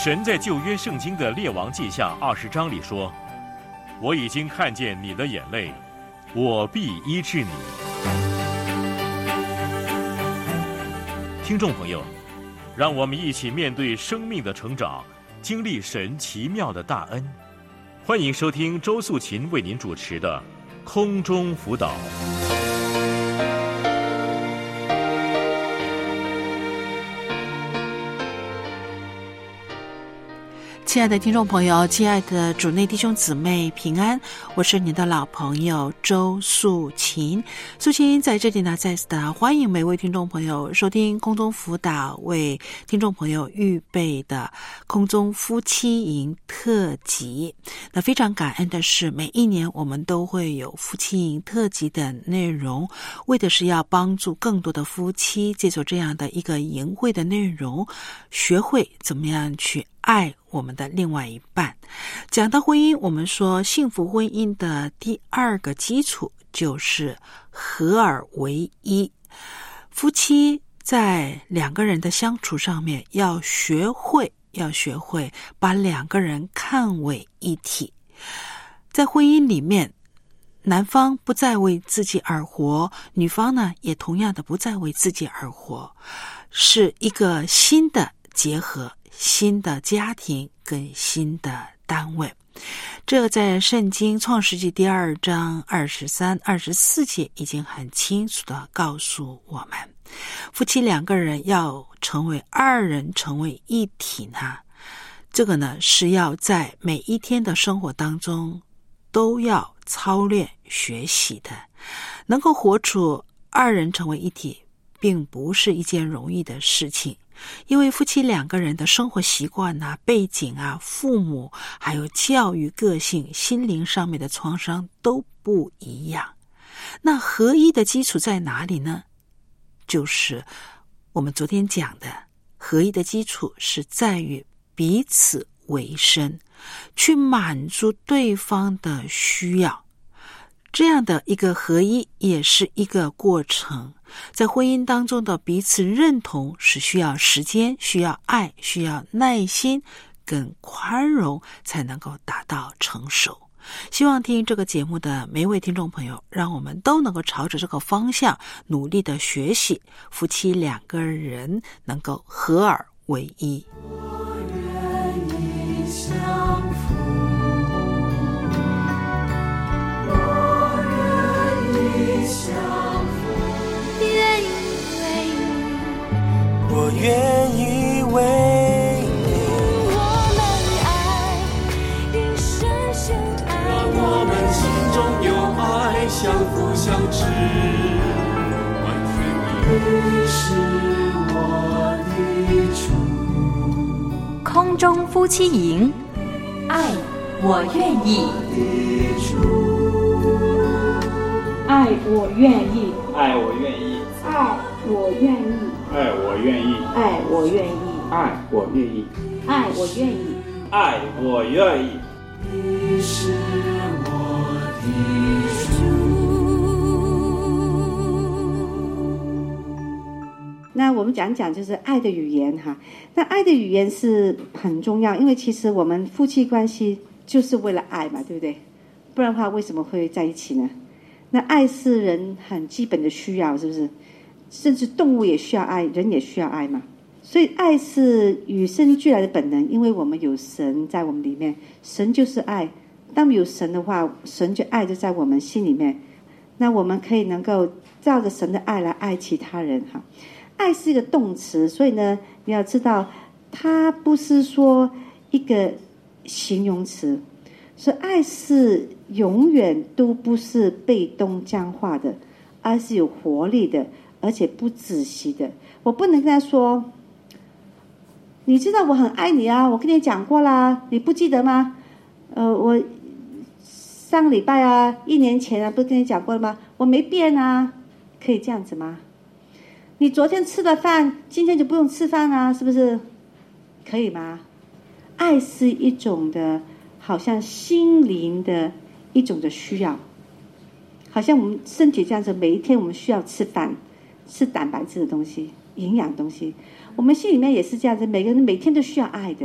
神在旧约圣经的列王记下20章里说，我已经看见你的眼泪，我必医治你。听众朋友，让我们一起面对生命的成长，经历神奇妙的大恩。欢迎收听周素琴为您主持的空中辅导。 亲爱的听众朋友，亲爱的主内弟兄姊妹平安，我是你的老朋友周素琴。素琴在这里呢，再次的欢迎每位听众朋友收听空中辅导为听众朋友预备的空中夫妻营特辑。那非常感恩的是，每一年我们都会有夫妻营特辑的内容，为的是要帮助更多的夫妻借助这样的一个营会的内容，学会怎么样去爱我们的另外一半。讲到婚姻，我们说幸福婚姻的第二个基础就是合而为一。夫妻在两个人的相处上面要学会把两个人看为一体。在婚姻里面，男方不再为自己而活，女方呢也同样的不再为自己而活，是一个新的结合，新的家庭跟新的单位。这个在圣经创世纪第2章23、24节已经很清楚的告诉我们，夫妻两个人要成为二人，成为一体呢，这个呢是要在每一天的生活当中都要操练学习的。能够活出二人成为一体并不是一件容易的事情，因为夫妻两个人的生活习惯啊、背景啊、父母还有教育、个性、心灵上面的创伤都不一样。那合一的基础在哪里呢？就是我们昨天讲的，合一的基础是在于彼此为生，去满足对方的需要。这样的一个合一也是一个过程，在婚姻当中的彼此认同是需要时间、需要爱、需要耐心跟宽容才能够达到成熟。希望听这个节目的每一位听众朋友，让我们都能够朝着这个方向努力的学习，夫妻两个人能够合而为一。 我愿意相扶，我愿意相扶，愿意为你，我愿意为你。我们爱因深深爱，让我们心中有爱，相扶相知，完全你是我的主。 空中夫妻营，爱我愿意， 爱我愿意， 爱我愿意， 爱我愿意， 爱我愿意， 爱我愿意， 爱我愿意， 爱我愿意， 爱我愿意。 你是我的主。 那我们讲讲就是爱的语言哈。那爱的语言是很重要，因为其实我们夫妻关系就是为了爱嘛，对不对？不然的话为什么会在一起呢？那爱是人很基本的需要，是不是？甚至动物也需要爱，人也需要爱嘛。所以爱是与生俱来的本能，因为我们有神在我们里面，神就是爱。当有神的话，神就爱就在我们心里面，那我们可以能够照着神的爱来爱其他人哈。爱是一个动词，所以呢，你要知道，它不是说一个形容词，所以爱是永远都不是被动僵化的，而是有活力的，而且不止息的。我不能跟他说，你知道我很爱你啊，我跟你讲过啦，你不记得吗？我上礼拜啊，1年前啊，不是跟你讲过了吗？我没变啊，可以这样子吗？你昨天吃的饭，今天就不用吃饭啊，是不是？可以吗？爱是一种的，好像心灵的一种的需要，好像我们身体这样子，每一天我们需要吃饭，吃蛋白质的东西、营养的东西。我们心里面也是这样子，每个人每天都需要爱的。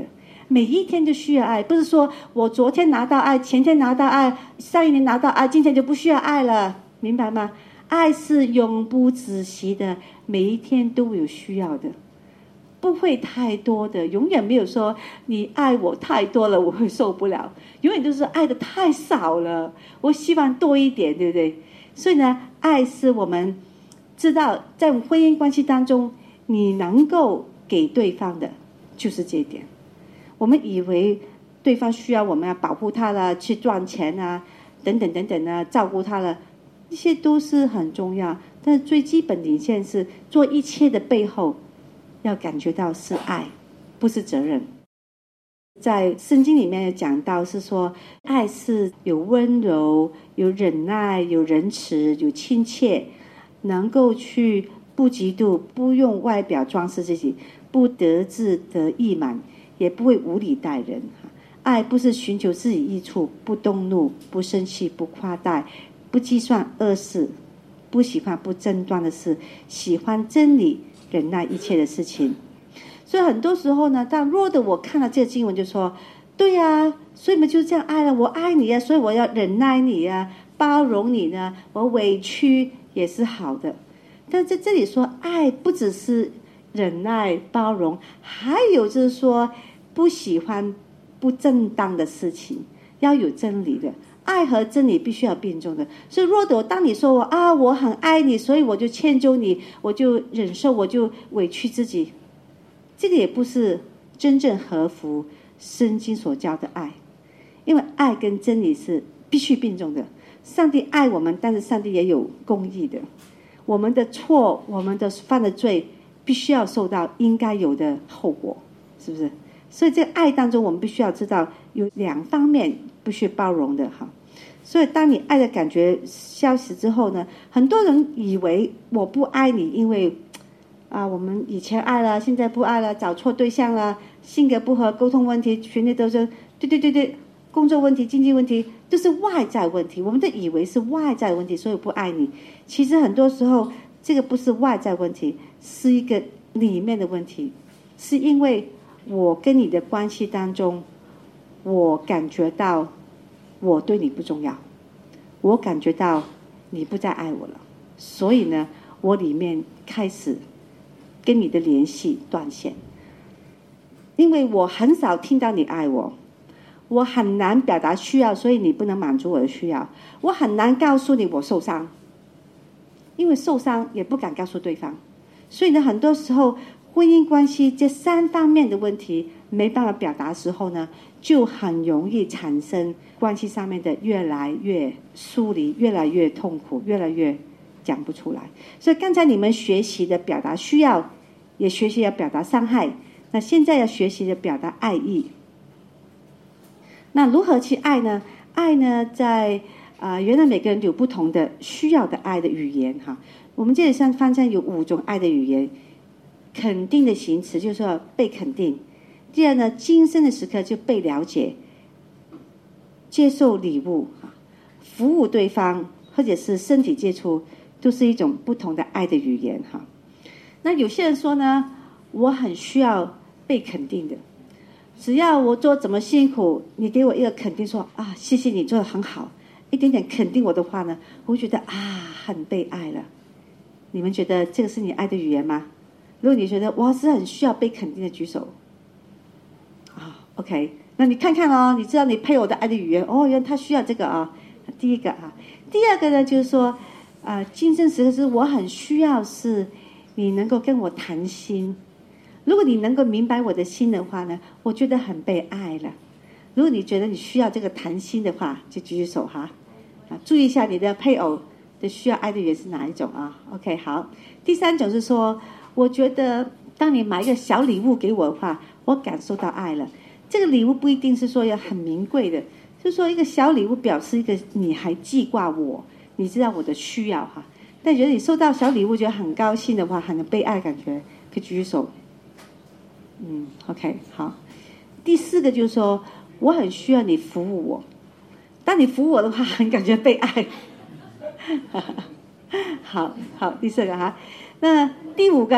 每一天都需要爱，不是说我昨天拿到爱，前天拿到爱，上一年拿到爱，今天就不需要爱了，明白吗？爱是永不止息的，每一天都有需要的，不会太多的，永远没有说你爱我太多了我会受不了，永远都是爱的太少了，我希望多一点，对不对？所以呢，爱是我们知道在婚姻关系当中你能够给对方的就是这一点。我们以为对方需要我们要保护他了，去赚钱啊，等等等等啊，照顾他了，这些都是很重要，但是最基本的一件事，做一切的背后要感觉到是爱，不是责任。在圣经里面有讲到是说，爱是有温柔，有忍耐，有仁慈，有亲切，能够去不嫉妒，不用外表装饰自己，不得志得意满，也不会无理待人。爱不是寻求自己益处，不动怒，不生气，不夸大，不计算恶事，不喜欢不争端的事，喜欢真理，忍耐一切的事情。所以很多时候呢，当弱的我看了这个经文就说，对呀，所以我们就这样爱了，我爱你啊，所以我要忍耐你啊，包容你呢，我委屈也是好的。但在这里说，爱不只是忍耐包容，还有就是说不喜欢不正当的事情，要有真理的。爱和真理必须要并重的。所以若的，当你说我很爱你，所以我就迁就你，我就忍受，我就委屈自己，这个也不是真正合乎圣经所教的爱。因为爱跟真理是必须并重的。上帝爱我们，但是上帝也有公义的，我们的错，我们的犯的罪必须要受到应该有的后果，是不是？所以这个爱当中我们必须要知道有两方面必须包容的哈。所以当你爱的感觉消失之后呢，很多人以为我不爱你，因为我们以前爱了，现在不爱了，找错对象了，性格不合，沟通问题，全部都是对，工作问题，经济问题，都是外在问题，我们都以为是外在问题，所以不爱你。其实很多时候这个不是外在问题，是一个里面的问题，是因为我跟你的关系当中，我感觉到我对你不重要，我感觉到你不再爱我了，所以呢，我里面开始跟你的联系断线。因为我很少听到你爱我，我很难表达需要，所以你不能满足我的需要，我很难告诉你我受伤，因为受伤也不敢告诉对方。所以呢，很多时候婚姻关系这三方面的问题没办法表达的时候呢，就很容易产生关系上面的越来越疏离，越来越痛苦，越来越讲不出来。所以刚才你们学习的表达需要，也学习要表达伤害，那现在要学习的表达爱意。那如何去爱呢？爱呢，在原来每个人有不同的需要的爱的语言哈。我们这里上发现有5种爱的语言。肯定的形词就是说被肯定，第二呢，今生的时刻就被了解，接受礼物，服务对方，或者是身体接触，都是一种不同的爱的语言哈。那有些人说呢，我很需要被肯定的，只要我做怎么辛苦，你给我一个肯定说谢谢你做得很好，一点点肯定我的话呢，我会觉得很被爱了。你们觉得这个是你爱的语言吗？如果你觉得我是很需要被肯定的，举手。OK， 那你看看你知道你配偶的爱的语言原来他需要这个第一个第二个呢，就是说今生时刻是我很需要是你能够跟我谈心，如果你能够明白我的心的话呢，我觉得很被爱了。如果你觉得你需要这个谈心的话，就举手注意一下你的配偶的需要爱的语言是哪一种OK， 好。第三种是说，我觉得当你买一个小礼物给我的话，我感受到爱了。这个礼物不一定是说要很名贵的，就是说一个小礼物表示一个你还记挂我，你知道我的需要但觉得你收到小礼物觉得很高兴的话，很被爱的感觉，可以举手。OK， 好。第四个就是说，我很需要你服务我，当你服务我的话，很感觉被爱。好，第四个那第五个，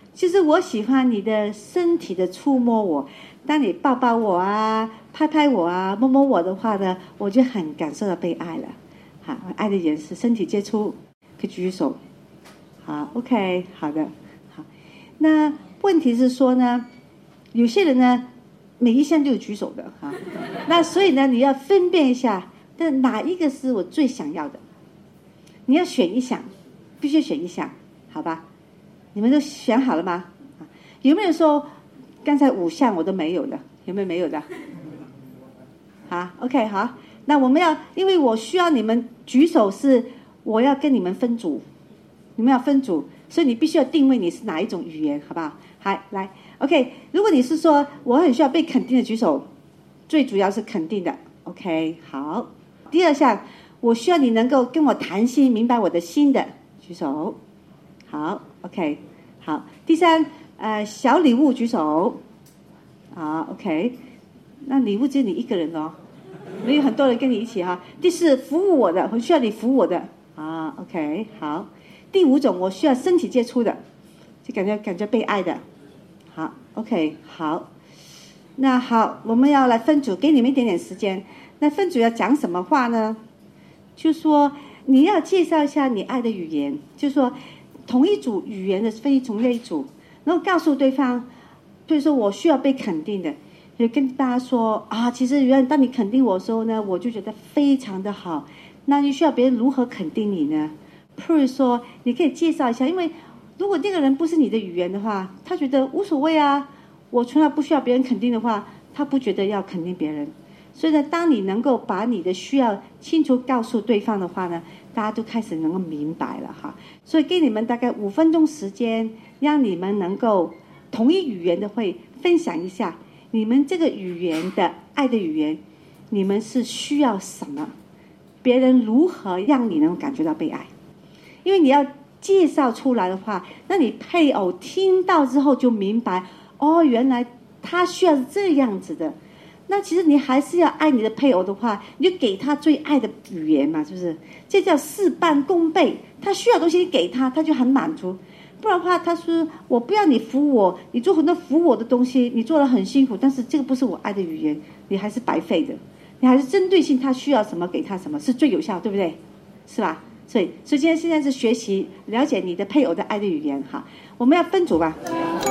就是我喜欢你的身体的触摸我，当你抱抱我啊，拍拍我啊，摸摸我的话呢，我就很感受到被爱了。好，爱的语言是身体接触，可以举举手。好 ，OK， 好的，好。那问题是说呢，有些人呢，每一项都有举手的哈，那所以呢，你要分辨一下，但哪一个是我最想要的？你要选一项，必须选一项，好吧？你们都选好了吗？有没有说刚才5项我都没有的？有没有没有的？好 ，OK， 好。那我们要，因为我需要你们举手，是我要跟你们分组，你们要分组，所以你必须要定位你是哪一种语言，好不好？好，来 ，OK。如果你是说我很需要被肯定的举手，最主要是肯定的 ，OK， 好。第2项，我需要你能够跟我谈心，明白我的心的，举手。好 ，OK， 好。第3，小礼物举手。好 ，OK。那礼物只有你一个人哦，没有很多人跟你一起哈。第4，服务我的，我需要你服务我的。啊 ，OK， 好。第5种，我需要身体接触的，就感觉被爱的。好 ，OK， 好。那好，我们要来分组，给你们一点点时间。那分组要讲什么话呢？就说你要介绍一下你爱的语言，就说同一组语言的分同类组，然后告诉对方，比如说我需要被肯定的，就跟大家说啊，其实原来当你肯定我的时候呢，我就觉得非常的好。那你需要别人如何肯定你呢？譬如说，你可以介绍一下，因为如果那个人不是你的语言的话，他觉得无所谓啊，我从来不需要别人肯定的话，他不觉得要肯定别人。所以呢，当你能够把你的需要清楚告诉对方的话呢，大家都开始能够明白了哈。所以给你们大概5分钟时间，让你们能够同一语言的会分享一下你们这个语言的爱的语言，你们是需要什么，别人如何让你能感觉到被爱。因为你要介绍出来的话，那你配偶听到之后就明白，哦，原来他需要是这样子的。那其实你还是要爱你的配偶的话，你就给他最爱的语言嘛，是不是？这叫事半功倍。他需要的东西你给他，他就很满足。不然的话，他说我不要你服务我，你做很多服务我的东西，你做得很辛苦，但是这个不是我爱的语言，你还是白费的。你还是针对性，他需要什么给他什么，是最有效，对不对？是吧？所以现在是学习了解你的配偶的爱的语言哈。我们要分组吧。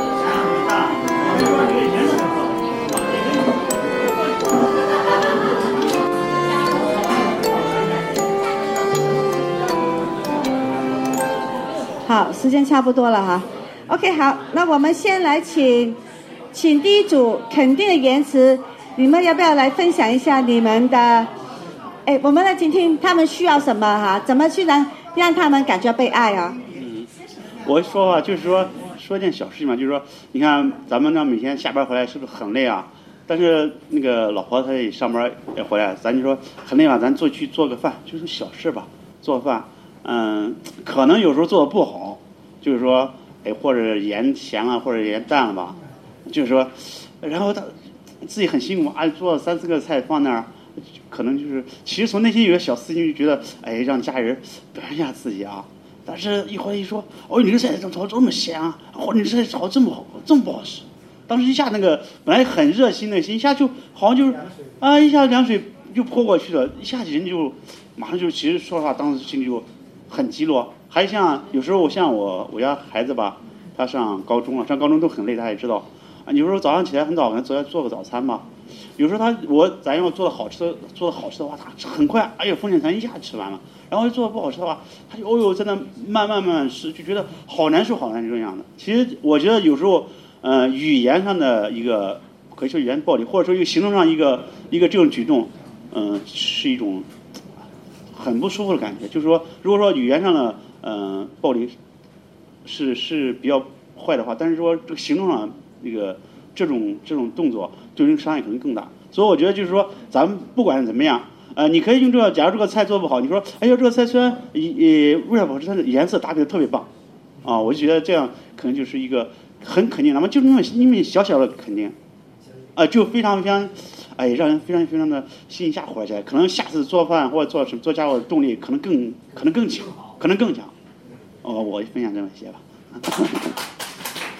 好，时间差不多了哈。OK， 好，那我们先来请第一组肯定的言辞，你们要不要来分享一下你们的？我们来听听他们需要什么哈，怎么去让他们感觉被爱啊？ 我说吧，就是说件小事情嘛，就是说，你看咱们呢每天下班回来是不是很累啊？但是那个老婆她也上班也回来，咱就说很累吧，咱去做个饭，就是小事吧，做饭。可能有时候做的不好，就是说，或者盐咸了，或者盐淡了吧，就是说，然后他自己很辛苦啊，做了3-4个菜放那儿，可能就是其实从内心有个小私心，就觉得让家人表现一下自己啊。但是一会儿一说，哦，你这菜炒这么咸啊，或者你这菜炒这么不好吃，当时一下那个本来很热心的心，一下就好像就是啊，一下凉水就泼过去了，一下人就马上就，其实说实话，当时心里就很急落。还像有时候我家孩子吧，他上高中了，上高中都很累，大家也知道啊。有时候早上起来很早，可能做个早餐吧。有时候咱要做的好吃的话，他很快，风卷餐一下吃完了。然后做的不好吃的话，他就在那慢慢吃，就觉得好难受这样的。其实我觉得有时候，语言上的一个可以说语言暴力，或者说一个行动上一个这种举动，是一种很不舒服的感觉。就是说，如果说语言上的暴力是比较坏的话，但是说这个行动上那个这种动作对人伤害可能更大。所以我觉得就是说，咱们不管怎么样，你可以用假如这个菜做不好，你说这个菜虽然味道不好吃，但是颜色搭配的特别棒啊，我就觉得这样可能就是一个很肯定，那么就因为小小的肯定就非常非常让人非常非常的心下火起来，可能下次做饭或者做家务的动力可能更强。我分享这么些吧。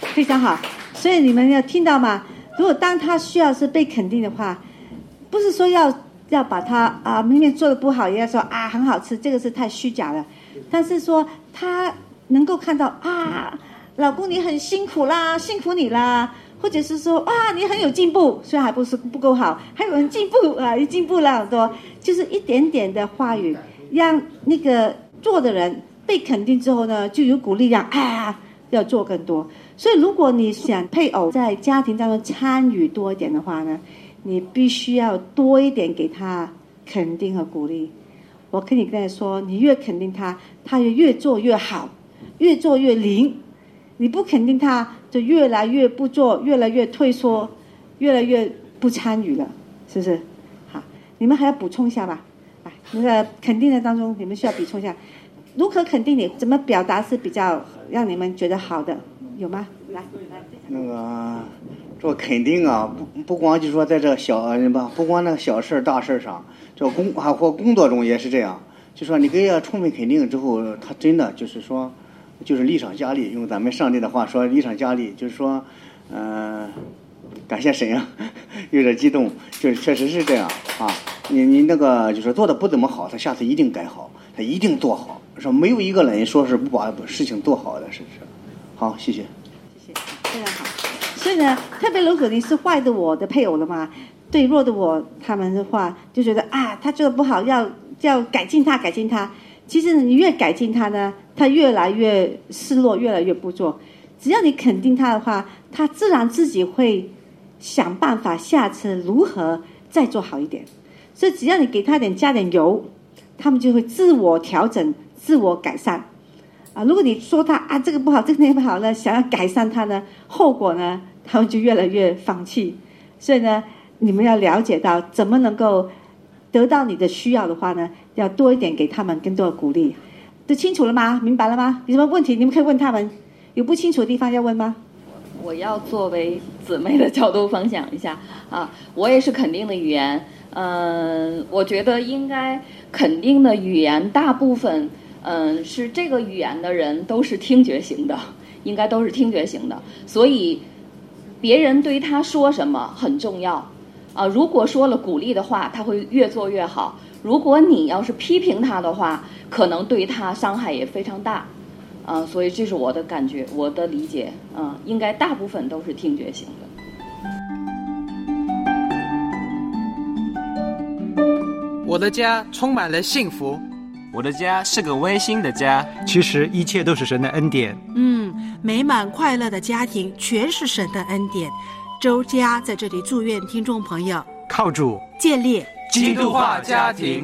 非常好。所以你们要听到吗？如果当他需要是被肯定的话，不是说要把他明明做的不好也要说很好吃，这个是太虚假了。但是说他能够看到老公你很辛苦啦，辛苦你啦，或者是说你很有进步，虽然还不是不够好，还有人进步进步了很多，就是一点点的话语，让那个做的人被肯定之后呢，就有鼓励让要做更多。所以如果你想配偶在家庭当中参与多一点的话呢，你必须要多一点给他肯定和鼓励。我跟你刚才说，你越肯定他，他越做越好，越做越灵。你不肯定他，就越来越不做，越来越退缩，越来越不参与了，是不是？好，你们还要补充一下吧。那个肯定的当中，你们需要补充一下，如何肯定你，怎么表达是比较让你们觉得好的，有吗？来， 那个做肯定不光就说在这不光那个小事大事上，这或工作中也是这样。就说你给他充分肯定之后，他真的就是说，就是力上加力。用咱们上帝的话说，力上加力，就是说，感谢神有点激动，就是确实是这样你那个就是做的不怎么好，他下次一定改好，他一定做好。说没有一个人说是不把事情做好的，是不是？好，谢谢。 谢谢，非常好。所以呢，特别如果你是坏的我的配偶了嘛，对弱的我他们的话，就觉得他做的不好，要改进他。其实你越改进他呢，他越来越失落，越来越不做。只要你肯定他的话，他自然自己会想办法下次如何再做好一点。所以只要你给他加点油，他们就会自我调整、自我改善。如果你说他这个不好，这个那个不好呢，想要改善他呢，后果呢，他们就越来越放弃。所以呢，你们要了解到怎么能够得到你的需要的话呢，要多一点给他们更多的鼓励。都清楚了吗？明白了吗？有什么问题你们可以问他们，有不清楚的地方要问吗？ 我要作为姊妹的角度分享一下我也是肯定的语言。我觉得应该肯定的语言大部分是这个语言的人都是听觉型的，应该都是听觉型的，所以别人对他说什么很重要如果说了鼓励的话，他会越做越好；如果你要是批评他的话，可能对他伤害也非常大所以这是我的感觉，我的理解应该大部分都是听觉型的。 我的家充满了幸福， 我的家是个温馨的家。 其实一切都是神的恩典。 美满快乐的家庭全是神的恩典。周家在这里祝愿听众朋友靠主建立基督化家庭。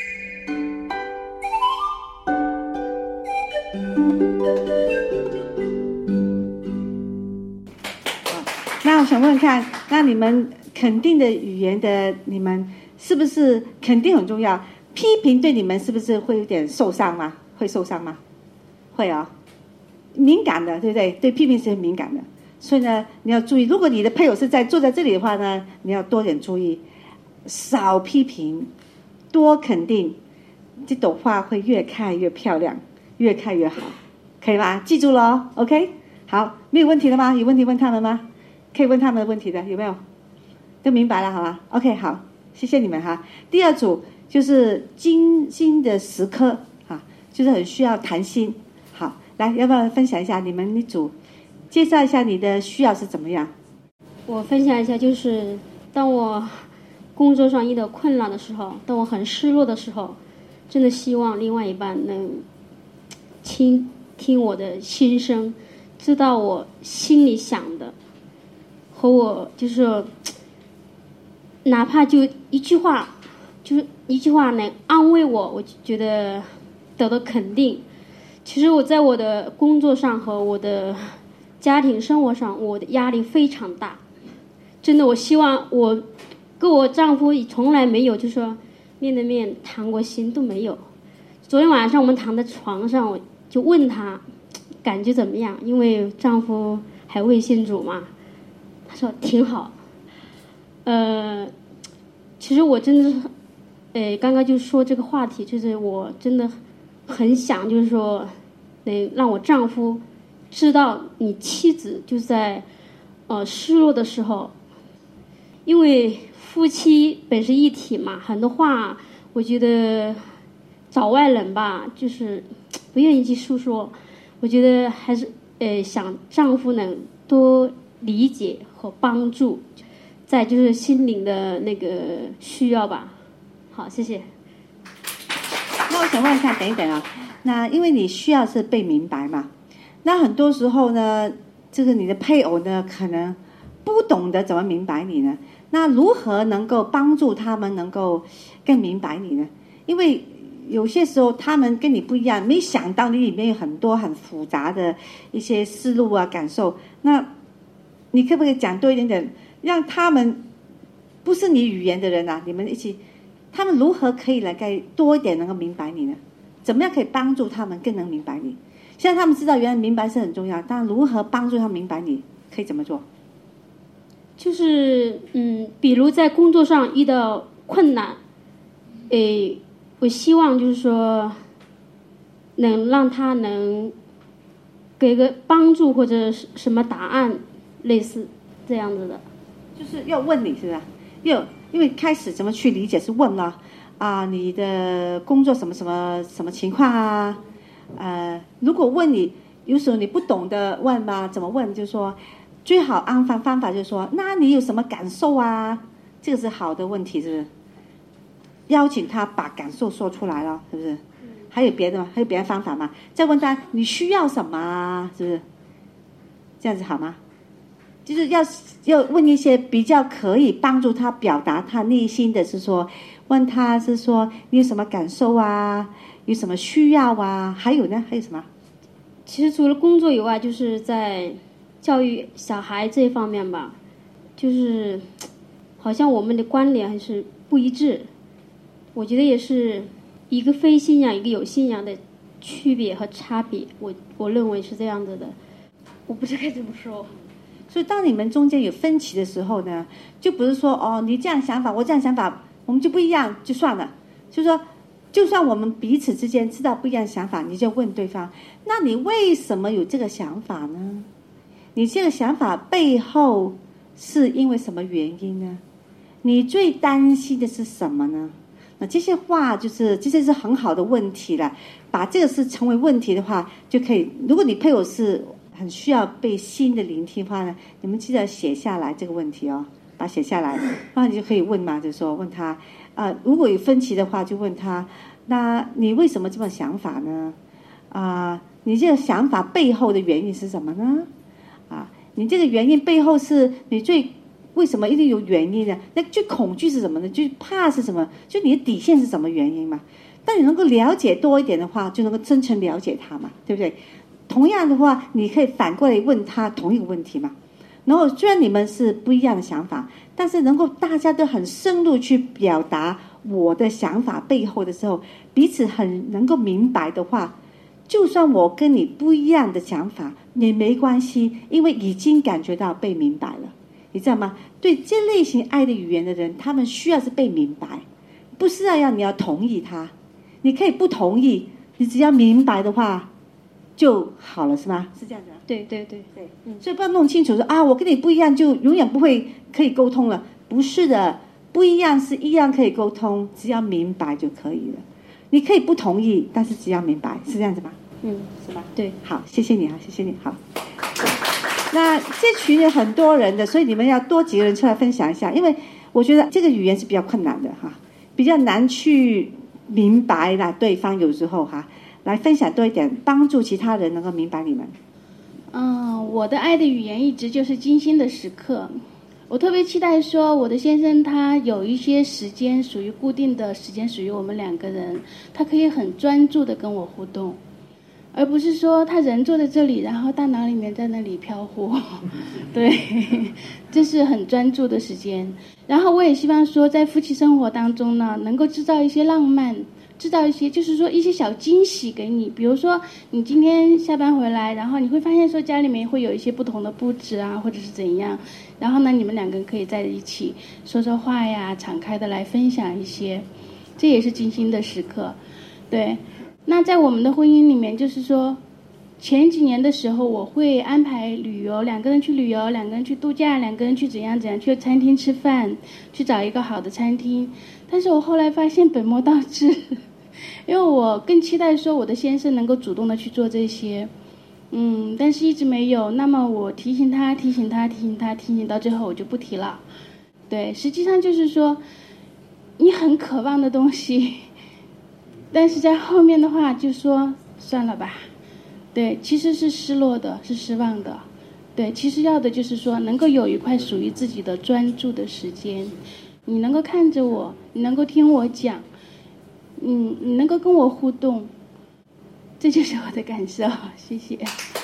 那我想问问看，那你们肯定的语言的，你们是不是肯定很重要？批评对你们是不是会有点受伤吗？会受伤吗？会敏感的，对不对？对批评是很敏感的。所以呢，你要注意，如果你的配偶是坐在这里的话呢，你要多点注意，少批评，多肯定，这朵花会越开越漂亮，越开越好，可以吗？记住了 ，OK？ 好，没有问题了吗？有问题问他们吗？可以问他们的问题的，有没有？都明白了，好吧 ？OK， 好，谢谢你们哈。第二组就是精心的时刻就是很需要谈心。好，来，要不要分享一下你们一组？介绍一下你的需要是怎么样？ 我分享一下，就是当我工作上遇到困难的时候，当我很失落的时候，真的希望另外一半能倾听我的心声，知道我心里想的，和我就是哪怕就一句话，就是一句话能安慰我，我就觉得得到肯定。其实我在我的工作上和我的家庭生活上，我的压力非常大，真的，我希望我跟我丈夫从来没有就说面对面谈过心，都没有。昨天晚上我们躺在床上，我就问他感觉怎么样，因为丈夫还未信主嘛，他说挺好。其实我真的是刚刚就说这个话题，就是我真的很想就是说让我丈夫知道你妻子就在失落的时候，因为夫妻本是一体嘛，很多话我觉得找外人吧，就是不愿意去诉说。我觉得还是想丈夫能多理解和帮助，再就是心灵的那个需要吧。好，谢谢。 那我想问一下，等一等啊，那因为你需要是被明白嘛，那很多时候呢，这个你的配偶呢，可能不懂得怎么明白你呢？那如何能够帮助他们能够更明白你呢？因为有些时候他们跟你不一样，没想到你里面有很多很复杂的一些思路啊、感受。那你可不可以讲多一点点，让他们不是你语言的人啊，你们一起，他们如何可以来多一点能够明白你呢？怎么样可以帮助他们更能明白你？现在他们知道原来明白是很重要，但如何帮助他们明白你，可以怎么做？ 就是比如在工作上遇到困难，我希望就是说能让他能给个帮助或者什么答案，类似这样子的。 就是要问你是吧？因为开始怎么去理解是问了你的工作什么情况啊？如果问你，有时候你不懂得问嘛，怎么问？就是说最好方法就是说，那你有什么感受啊？这个是好的问题，是不是？邀请他把感受说出来了，是不是？还有别的吗？还有别的方法吗？再问他你需要什么啊？是不是？这样子好吗？就是要问一些比较可以帮助他表达他内心的，是说问他是说你有什么感受啊？有什么需要啊？还有呢？还有什么？ 其实除了工作以外，就是在教育小孩这一方面吧，就是好像我们的观点还是不一致。我觉得也是一个非信仰一个有信仰的区别和差别，我认为是这样子的，我不知该怎么说。 所以当你们中间有分歧的时候呢，就不是说你这样想法我这样想法我们就不一样就算了，就是说就算我们彼此之间知道不一样的想法，你就问对方，那你为什么有这个想法呢？你这个想法背后是因为什么原因呢？你最担心的是什么呢？那这些话这些是很好的问题了，把这个事成为问题的话，就可以。如果你配偶是很需要被新的聆听的话呢，你们记得写下来这个问题把它写下来，然后你就可以问嘛，就说问他如果有分歧的话，就问他，那你为什么这么想法呢？你这个想法背后的原因是什么呢？你这个原因背后是你为什么一定有原因呢？那最恐惧是什么呢？最怕是什么？就你的底线是什么原因嘛？当你能够了解多一点的话，就能够真诚了解他嘛，对不对？同样的话，你可以反过来问他同一个问题嘛。然后虽然你们是不一样的想法，但是能够大家都很深入去表达我的想法背后的时候，彼此很能够明白的话，就算我跟你不一样的想法也没关系，因为已经感觉到被明白了。你知道吗？对这类型爱的语言的人，他们需要是被明白，不是要你要同意他，你可以不同意，你只要明白的话就好了，是吗？是这样子。 对， 所以不要弄清楚说我跟你不一样就永远不会可以沟通了，不是的，不一样是一样可以沟通，只要明白就可以了。你可以不同意，但是只要明白，是这样子吗？是吧？对，好，谢谢你谢谢你。好，那这群有很多人的，所以你们要多几个人出来分享一下，因为我觉得这个语言是比较困难的比较难去明白啦对方，有时候来分享多一点，帮助其他人能够明白你们。 我的爱的语言一直就是精心的时刻。我特别期待说，我的先生他有一些时间属于固定的时间，属于我们两个人，他可以很专注的跟我互动，而不是说他人坐在这里，然后大脑里面在那里飘忽。对，这是很专注的时间。然后我也希望说，在夫妻生活当中呢，能够制造一些浪漫，制造一些就是说一些小惊喜给你。比如说你今天下班回来，然后你会发现说家里面会有一些不同的布置啊，或者是怎样，然后呢你们两个人可以在一起说说话呀，敞开的来分享一些，这也是精心的时刻。对，那在我们的婚姻里面，就是说前几年的时候，我会安排旅游，两个人去旅游，两个人去度假，两个人去怎样去餐厅吃饭，去找一个好的餐厅。但是我后来发现本末倒置，因为我更期待说我的先生能够主动的去做这些，但是一直没有。那么我提醒他到最后我就不提了。对，实际上就是说，你很渴望的东西，但是在后面的话就说算了吧。对，其实是失落的，是失望的。对，其实要的就是说能够有一块属于自己的专注的时间，你能够看着我，你能够听我讲，你能够跟我互动，这就是我的感受。谢谢。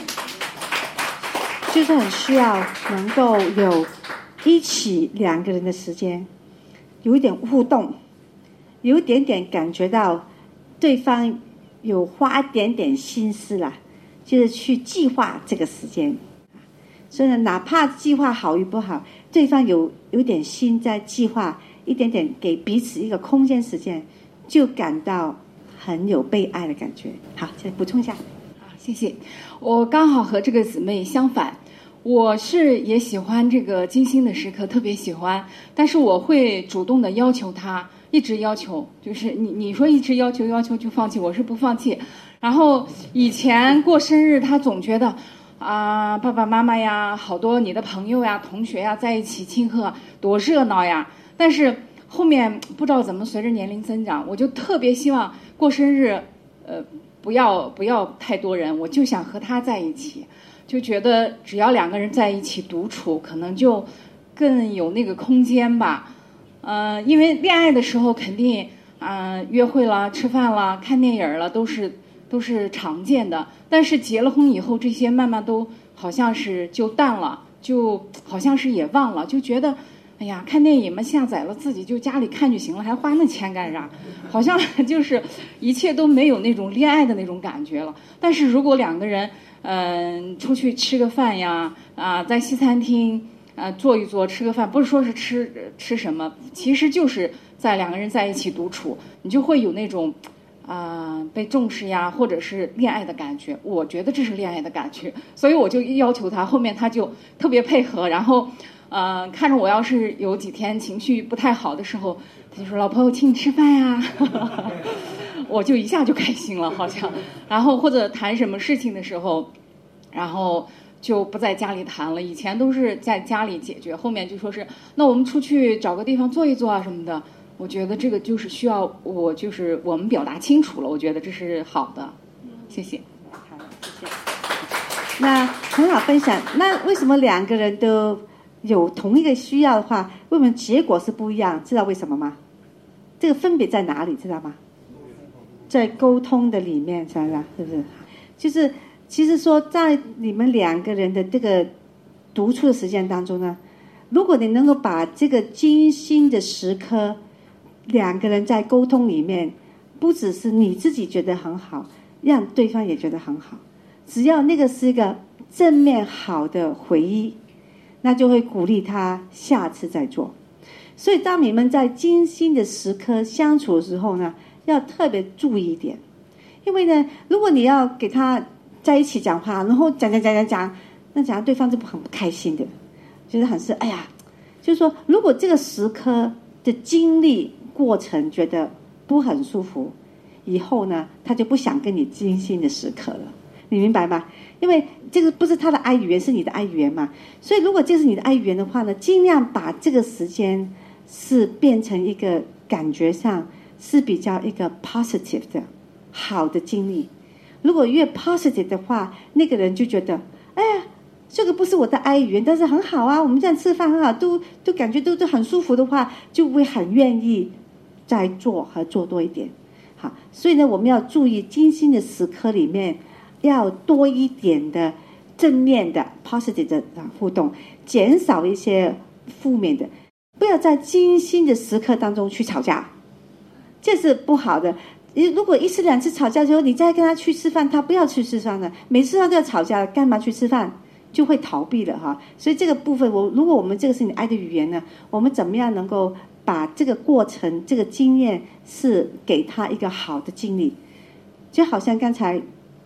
就是很需要能够有一起两个人的时间，有一点互动，有一点点感觉到对方有花一点点心思啦，就是去计划这个时间。所以呢，哪怕计划好与不好，对方有点心在计划，一点点给彼此一个空间时间，就感到很有被爱的感觉。好，再补充一下。 谢谢。我刚好和这个姊妹相反，我是也喜欢这个精心的时刻，特别喜欢，但是我会主动的要求他，一直要求，就是你说一直要求就放弃，我是不放弃。然后以前过生日，他总觉得爸爸妈妈呀，好多你的朋友呀、同学呀在一起庆贺，多热闹呀。但是后面不知道怎么随着年龄增长，我就特别希望过生日，不要太多人，我就想和他在一起，就觉得只要两个人在一起独处，可能就更有那个空间吧。因为恋爱的时候肯定约会了、吃饭了、看电影了，都是常见的。但是结了婚以后，这些慢慢都好像是就淡了，就好像是也忘了，就觉得哎呀，看电影嘛，下载了自己就家里看就行了，还花那钱干啥？好像就是一切都没有那种恋爱的那种感觉了。但是如果两个人出去吃个饭呀，在西餐厅坐一坐吃个饭，不是说是吃什么，其实就是在两个人在一起独处，你就会有那种被重视呀，或者是恋爱的感觉。我觉得这是恋爱的感觉，所以我就要求他，后面他就特别配合。然后看着我要是有几天情绪不太好的时候，他就说老婆我请你吃饭呀我就一下就开心了好像。然后或者谈什么事情的时候，然后就不在家里谈了，以前都是在家里解决，后面就说是那我们出去找个地方坐一坐啊什么的。我觉得这个就是需要我们表达清楚了，我觉得这是好的。谢谢。 好，谢谢。那很好分享。那为什么两个人都有同一个需要的话，为什么结果是不一样？知道为什么吗？这个分别在哪里？知道吗？在沟通的里面，是不是？就是其实说，在你们两个人的这个独处的时间当中呢，如果你能够把这个精心的时刻，两个人在沟通里面，不只是你自己觉得很好，让对方也觉得很好，只要那个是一个正面好的回忆，那就会鼓励他下次再做。所以当你们在精心的时刻相处的时候呢，要特别注意一点。因为呢，如果你要给他在一起讲话，然后讲，那讲对方就很不开心的，觉得很是哎呀，就是说如果这个时刻的经历过程觉得不很舒服，以后呢他就不想跟你精心的时刻了，你明白吗？因为这个不是他的爱语言，是你的爱语言嘛。所以如果这是你的爱语言的话呢，尽量把这个时间是变成一个感觉上是比较一个 positive 的好的经历。如果越 positive 的话，那个人就觉得哎呀，这个不是我的爱语言，但是很好啊，我们这样吃饭很好，都感觉都很舒服的话，就会很愿意再做和做多一点。好，所以呢，我们要注意精心的时刻里面要多一点的正面的 positive 的互动，减少一些负面的，不要在精心的时刻当中去吵架，这是不好的。如果一次两次吵架之后，你再跟他去吃饭，他不要去吃饭了，每次他都要吵架，干嘛去吃饭？就会逃避了哈。所以这个部分，如果我们这个是你爱的语言呢，我们怎么样能够把这个过程、这个经验是给他一个好的经历？就好像刚才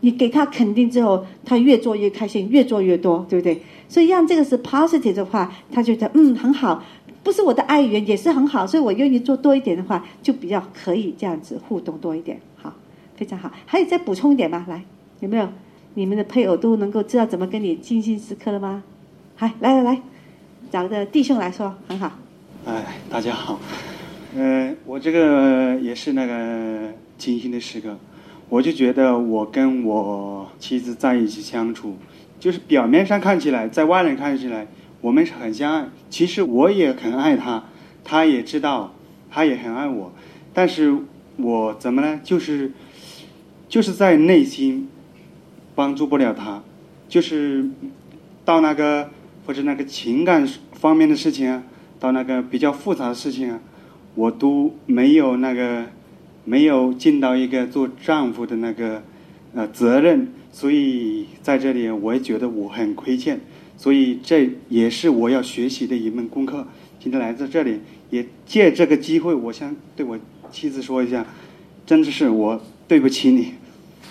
你给他肯定之后，他越做越开心，越做越多，对不对？所以让这个是 positive 的话，他觉得很好，不是我的爱语言也是很好，所以我愿意做多一点的话，就比较可以这样子互动多一点。好，非常好。还有再补充一点吗？来，有没有你们的配偶都能够知道怎么跟你精心时刻了吗？来，找个弟兄来说，很好。 大家好，我这个也是那个精心的时刻，我就觉得我跟我妻子在一起相处，就是表面上看起来，在外人看起来我们是很相爱，其实我也很爱他，他也知道，他也很爱我，但是我怎么呢？就是在内心帮助不了他，就是到那个或者那个情感方面的事情啊，到那个比较复杂的事情啊，我都没有尽到一个做丈夫的那个责任，所以在这里我也觉得我很亏欠，所以这也是我要学习的一门功课。今天来到这里，也借这个机会，我想对我妻子说一下，真的是我对不起你。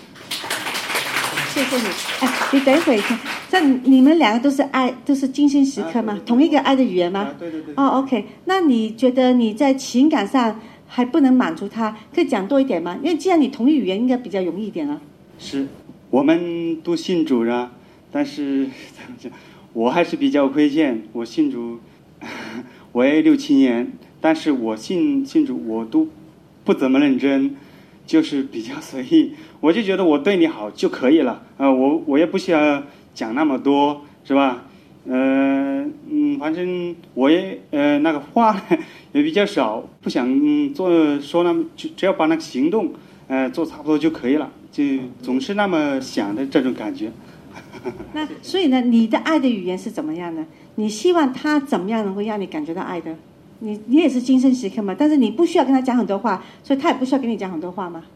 谢谢你。你等一会儿，这你们两个都是精心时刻吗？对对对，同一个爱的语言吗？ 对。 OK， 那你觉得你在情感上还不能满足他，可以讲多一点吗？因为既然你同一语言，应该比较容易一点啊。 是，我们都信主啊，但是我还是比较亏欠。我信主，我也6-7年，但是我信主我都不怎么认真，就是比较随意。我就觉得我对你好就可以了，我也不需要讲那么多，是吧？反正我也那个话也比较少，不想说那么，只要把那个行动做差不多就可以了，就总是那么想的这种感觉。 那所以呢，你的爱的语言是怎么样的？你希望他怎么样能够让你感觉到爱的？你也是精神时刻嘛，但是你不需要跟他讲很多话，所以他也不需要跟你讲很多话吗？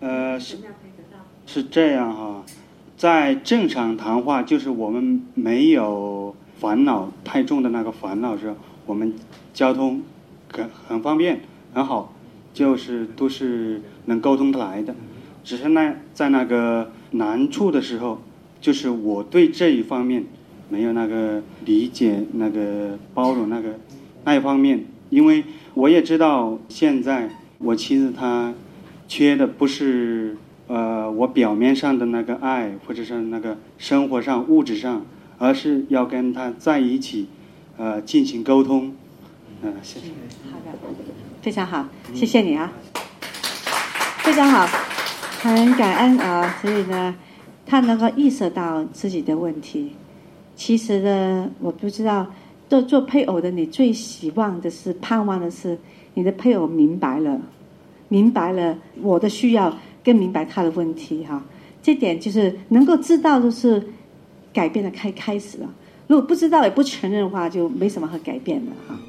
是这样哈，在正常谈话，就是我们没有烦恼太重的那个烦恼时候，我们交通很方便很好，就是都是能沟通得来的。只是在那个难处的时候，就是我对这一方面没有那个理解、那个包容那一方面，因为我也知道现在我妻子她缺的不是我表面上的那个爱，或者是那个生活上物质上，而是要跟他在一起进行沟通。谢谢。 好的，非常好，谢谢你啊，非常好，很感恩啊。所以呢，他能够意识到自己的问题。其实呢，我不知道做配偶的，你最希望的是、盼望的是，你的配偶明白了我的需要，更明白他的问题哈。这点就是能够知道，就是改变的开始了。如果不知道也不承认的话，就没什么可改变的哈。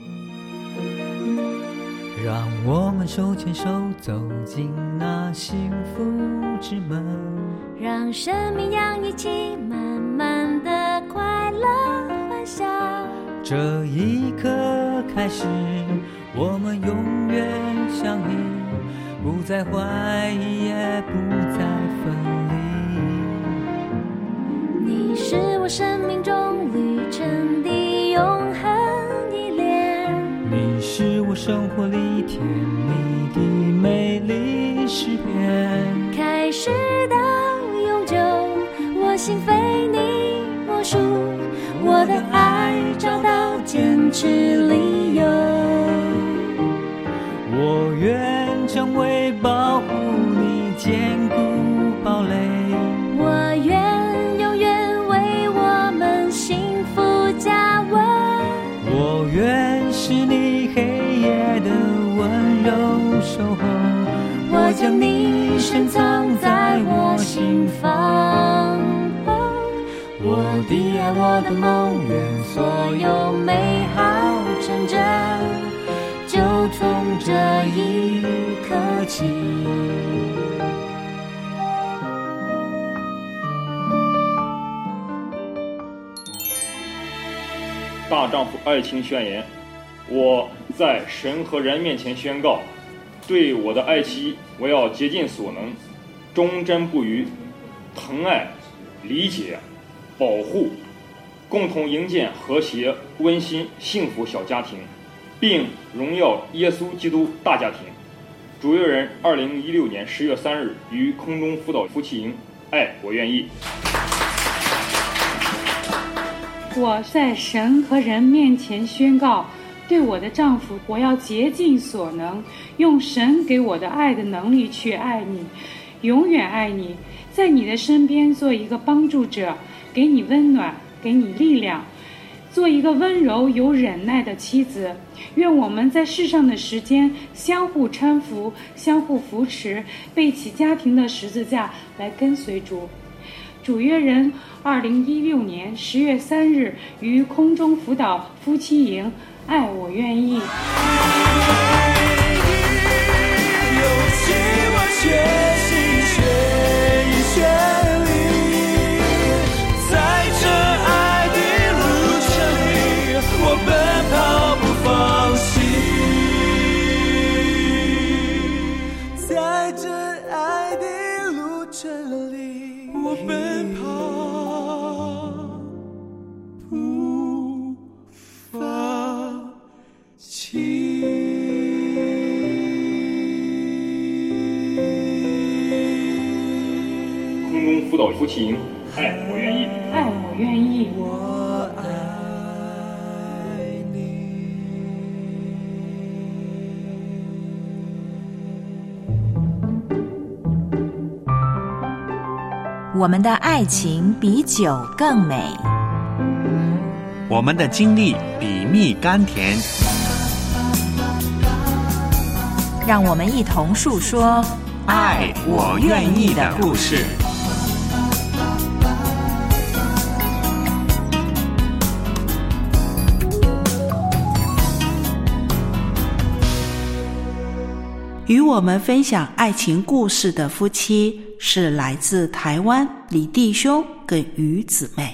让我们手牵手走进那幸福之门， 让生命让一起慢慢的快乐欢笑。 这一刻开始，我们永远相遇，不再怀疑，也不再分离。 你是我生命中旅程的永恒依恋， 你是我生活里甜蜜的美丽诗篇。 开始到永久，我心非你莫属，我的爱找到坚持理由。 我愿成为保护你坚固堡垒， 我愿永远为我们幸福加温， 我愿是你黑夜的温柔守候， 我将你深藏在我心房。我的爱，我的梦，愿所有美好成真，就从这一刻起。 大丈夫爱情宣言，我在神和人面前宣告，对我的爱妻，我要竭尽所能，忠贞不渝， 疼爱、理解、保护，共同营建和谐、温馨、幸福小家庭，并荣耀耶稣基督大家庭。主约人2016年10月3日于空中辅导夫妻营，爱我愿意。 我在神和人面前宣告，对我的丈夫，我要竭尽所能，用神给我的爱的能力去爱你，永远爱你，在你的身边做一个帮助者，给你温暖，给你力量，做一个温柔有忍耐的妻子。愿我们在世上的时间相互搀扶，相互扶持，背起家庭的十字架来跟随主。主约人2016年10月3日于空中辅导夫妻营，爱我愿意。 用尽我全心全意全力，在这爱的路程里，我奔跑不放弃，在这爱的路程里，我奔跑不放弃。 空中辅导夫妻营，爱我愿意， 爱我愿意。 我们的爱情比酒更美， 我们的经历比蜜甘甜。 让我们一同述说爱我愿意的故事。 与我们分享爱情故事的夫妻是来自台湾李弟兄跟于姊妹。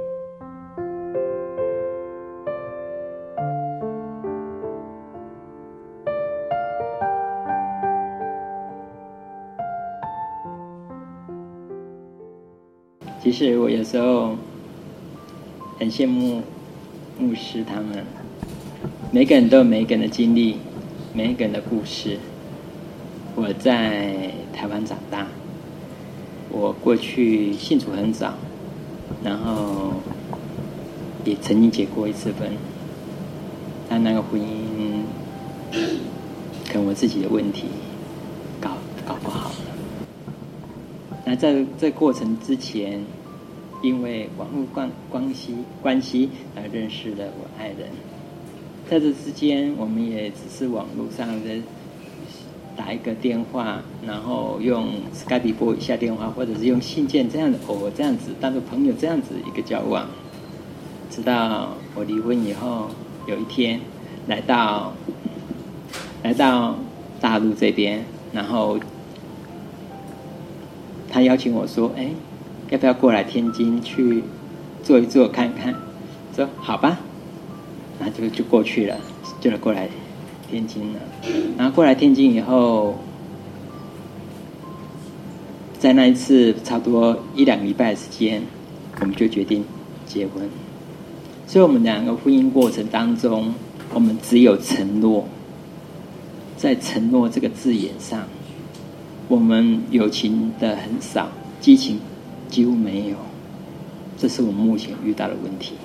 其实我有时候很羡慕牧师他们，每个人都有每个人的经历，每一个人的故事。我在台湾长大，我过去信主很早，然后也曾经结过一次婚，但那个婚姻可能我自己的问题搞不好了。那在这过程之前，因为网络关系而认识了我爱人，在这之间我们也只是网络上的打一个电话，然后用 Skype 拨一下电话，或者是用信件这样的偶尔这样子当做朋友这样子一个交往。直到我离婚以后，有一天来到大陆这边，然后他邀请我说：“哎，要不要过来天津去坐一坐看看？”说好吧，那就过去了，就过来天津了。然后过来天津以后，在那一次差不多1-2个礼拜的时间，我们就决定结婚。所以我们两个婚姻过程当中，我们只有承诺。在承诺这个字眼上，我们友情的很少，激情几乎没有，这是我们目前遇到的问题。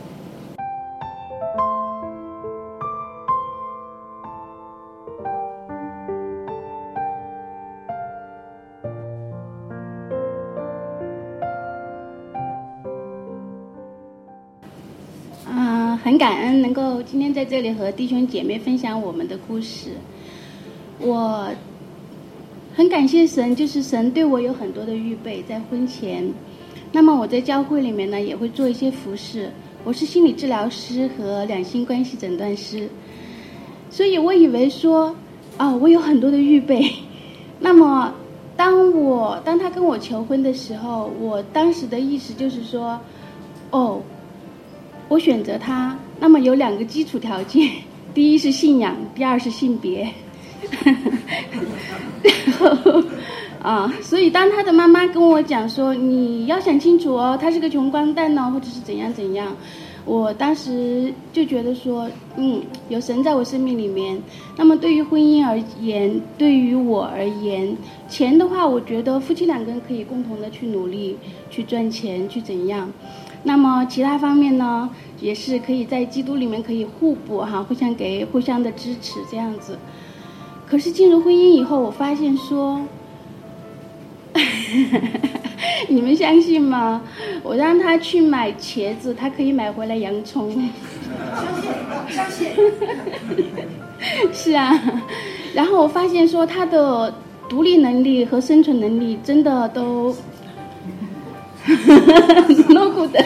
很感恩能够今天在这里和弟兄姐妹分享我们的故事。我很感谢神，就是神对我有很多的预备在婚前。那么我在教会里面呢，也会做一些服事。我是心理治疗师和两性关系诊断师，所以我以为说，我有很多的预备。那么当他跟我求婚的时候，我当时的意思就是说，我选择他，那么有2个基础条件，第一是信仰，第二是性别。然后所以当他的妈妈跟我讲说你要想清楚哦，他是个穷光蛋哦，或者是怎样怎样，我当时就觉得说有神在我生命里面。那么对于婚姻而言，对于我而言，钱的话我觉得夫妻两个人可以共同的去努力去赚钱去怎样，那么其他方面呢也是可以在基督里面可以互补互相给互相的支持这样子。可是进入婚姻以后，我发现说你们相信吗？我让他去买茄子，他可以买回来洋葱。相信是啊，然后我发现说他的独立能力和生存能力真的都no good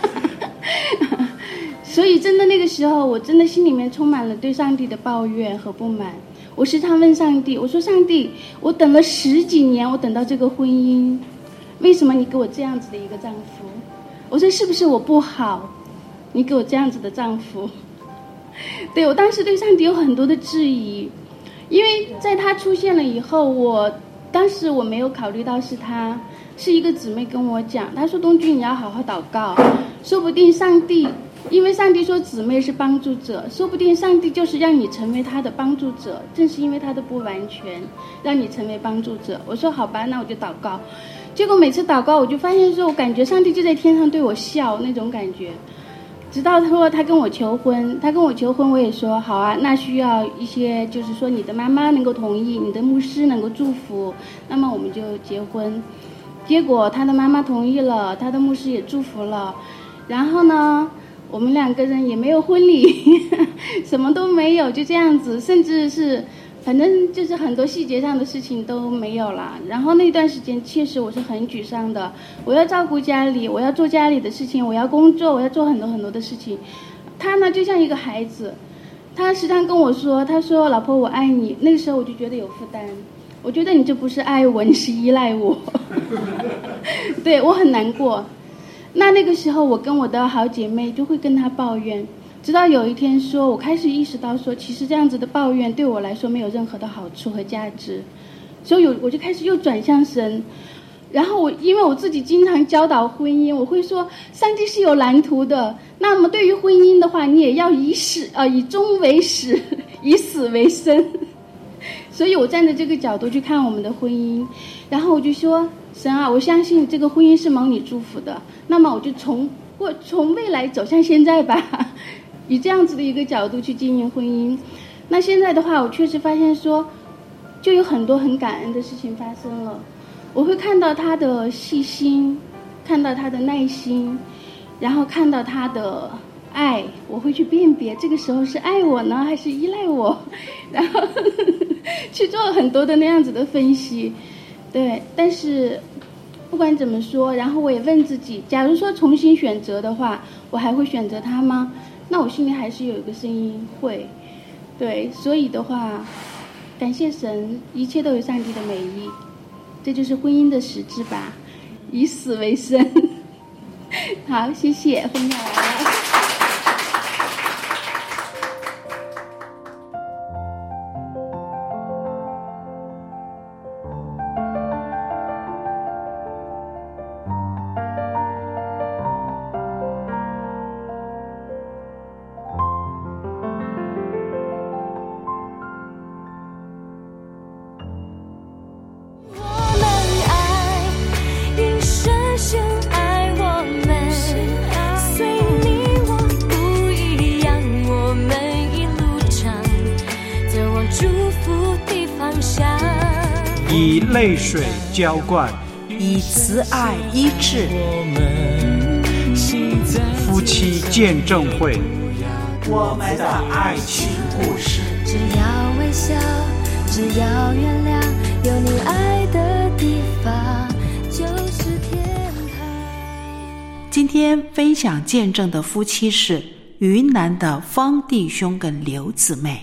所以真的那个时候我真的心里面充满了对上帝的抱怨和不满。我时常问上帝，我说上帝，我等了10几年，我等到这个婚姻，为什么你给我这样子的一个丈夫？我说是不是我不好，你给我这样子的丈夫？对，我当时对上帝有很多的质疑，因为在他出现了以后，当时我没有考虑到是他，是一个姊妹跟我讲，她说东君你要好好祷告，说不定上帝，因为上帝说姊妹是帮助者，说不定上帝就是让你成为他的帮助者，正是因为他的不完全让你成为帮助者。我说好吧，那我就祷告。结果每次祷告我就发现说，我感觉上帝就在天上对我笑那种感觉。直到他跟我求婚，我也说好啊，那需要一些就是说你的妈妈能够同意，你的牧师能够祝福，那么我们就结婚。结果他的妈妈同意了，他的牧师也祝福了，然后呢我们2个人也没有婚礼什么都没有，就这样子，甚至是反正就是很多细节上的事情都没有了。然后那段时间确实我是很沮丧的，我要照顾家里，我要做家里的事情，我要工作，我要做很多很多的事情。他呢就像一个孩子，他时常跟我说，他说老婆我爱你，那个时候我就觉得有负担，我觉得你这不是爱我，你是依赖我对，我很难过。那个时候我跟我的好姐妹就会跟她抱怨，直到有一天说，我开始意识到说，其实这样子的抱怨对我来说没有任何的好处和价值，所以我就开始又转向神。然后因为我自己经常教导婚姻，我会说上帝是有蓝图的，那么对于婚姻的话，你也要以终为始，以死为生所以我站在这个角度去看我们的婚姻，然后我就说神啊，我相信这个婚姻是蒙你祝福的，那么我就从未来走向现在吧，以这样子的一个角度去经营婚姻。那现在的话，我确实发现说，就有很多很感恩的事情发生了。我会看到他的细心，看到他的耐心，然后看到他的爱，我会去辨别这个时候是爱我呢还是依赖我，然后去做很多的那样子的分析。对，但是不管怎么说，然后我也问自己，假如说重新选择的话，我还会选择他吗？那我心里还是有一个声音会。对，所以的话，感谢神，一切都有上帝的美意，这就是婚姻的实质吧，以死为生好，谢谢，分享完了。 以泪水浇灌， 以慈爱医治。 夫妻见证会， 我们的爱情故事。 只要微笑，只要原谅，有你爱的地方就是天堂。 今天分享见证的夫妻是云南的方弟兄跟刘姊妹。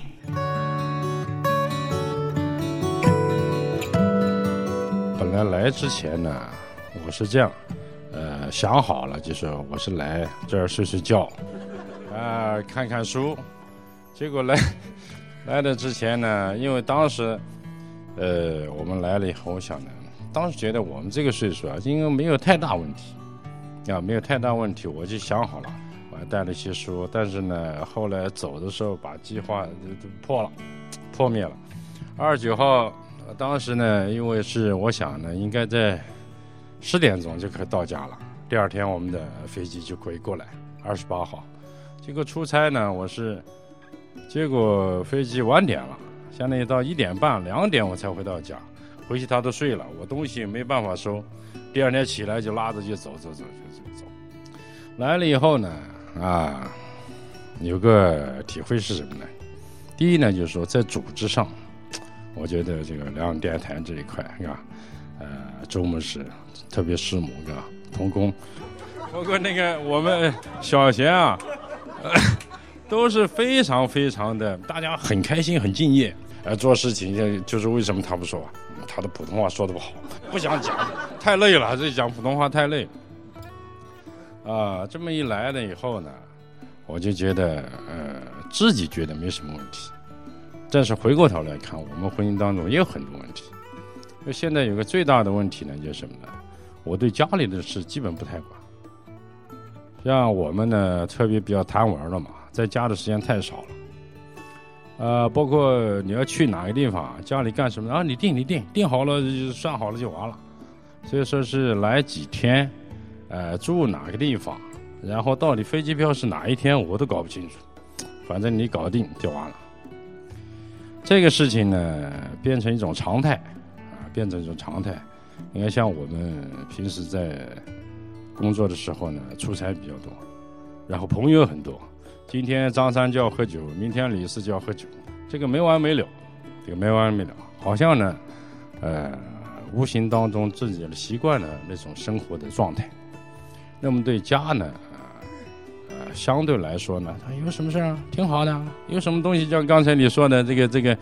本来之前呢，我是这样，想好了，就是我是来这儿睡觉，看看书。结果来的之前呢，因为当时，我们来了以后，我想呢， 当时觉得我们这个岁数啊，应该没有太大问题，没有太大问题，我就想好了，我还带了一些书，但是呢，后来走的时候把计划就破灭了。29号，当时呢，因为是我想呢，应该在10点钟就可以到家了，第二天我们的飞机就可以过来，28号。结果出差呢，结果飞机晚点了，相当于到1点半、2点我才回到家。回去他都睡了，我东西没办法收，第二天起来就拉着就走。来了以后呢，有个体会是什么呢？第一呢，就是说在组织上，我觉得这个辽阳电台这一块周牧师特别师母同工，包括那个我们小贤啊，都是非常非常的，大家很开心很敬业，做事情就是为什么他不说他的普通话说得不好，不想讲，太累了，这讲普通话太累了。这么一来了以后呢，我就觉得自己觉得没什么问题，但是回过头来看，我们婚姻当中也有很多问题。现在有个最大的问题呢，就是什么呢？我对家里的事基本不太管。像我们呢，特别比较贪玩了嘛，在家的时间太少了。包括你要去哪个地方，家里干什么你定好了，算好了就完了。所以说是来几天，住哪个地方，然后到底飞机票是哪一天，我都搞不清楚。反正你搞定就完了。这个事情呢，变成一种常态，应该像我们平时在工作的时候呢，出差比较多，然后朋友很多。今天张三就要喝酒，明天李四就要喝酒，这个没完没了，好像呢，无形当中自己的习惯了那种生活的状态。那么对家呢，相对来说呢，有什么事啊，挺好的，有什么东西，像刚才你说的这个